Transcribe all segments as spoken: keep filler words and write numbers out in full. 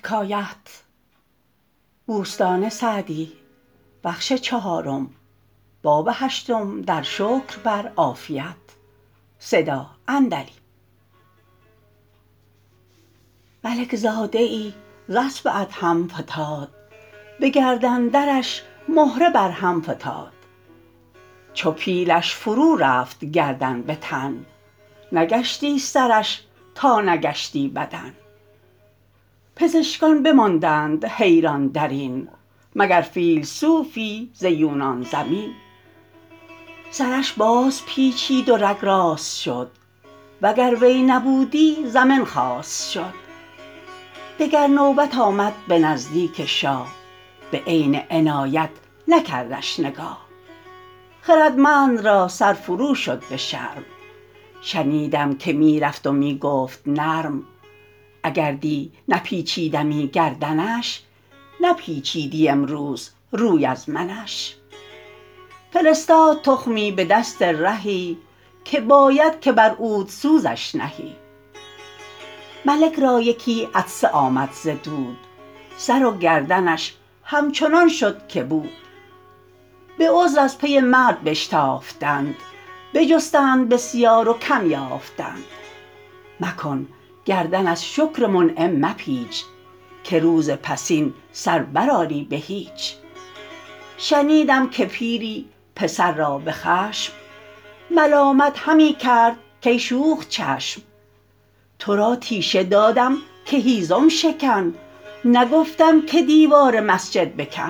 ملک زاده ای ز اسب ادهم فتاد به گردن درش مهره بر هم فتاد چو پیلش فرو رفت گردن به تن نگشتی سرش تا نگشتی بدن پزشکان بماندند حیران درین مگر فیلسوفی ز یونان زمین سرش باز پیچید و رگ راست شد وگر وی نبودی زمن خواست شد دگر نوبت آمد به نزدیک شاه به عین عنایت نکردش نگاه خردمند را سر فرو شد به شرم شنیدم که می رفت و می گفت نرم اگر دی نپیچیدمی گردنش نپیچیدی امروز روی از منش فرستاد تخمی به دست رهی که باید که بر عود سوزش نهی ملک را یکی عطسه آمد ز دود سر و گردنش همچنان شد که بود به عذر از پی مرد بشتافتند بجستند بسیار و کم یافتند مکن گردن از شکر منعم مپیچ که روز پسین سر برآری به هیچ شنیدم که پیری پسر را به خشم ملامت همی کرد کای شوخ چشم ترا تیشه دادم که هیزم شکن نگفتم که دیوار مسجد بکن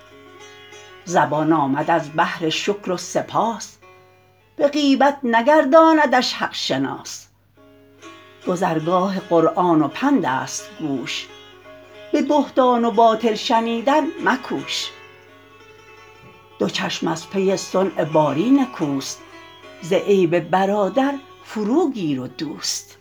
زبان آمد از بهر شکر و سپاس به غیبت نگرداندش حق شناس گذرگاه قرآن و پند است گوش به بهتان و باطل شنیدن مکوش دو چشم از پی صنع باری نکوست ز عیب برادر فرو گیر و دوست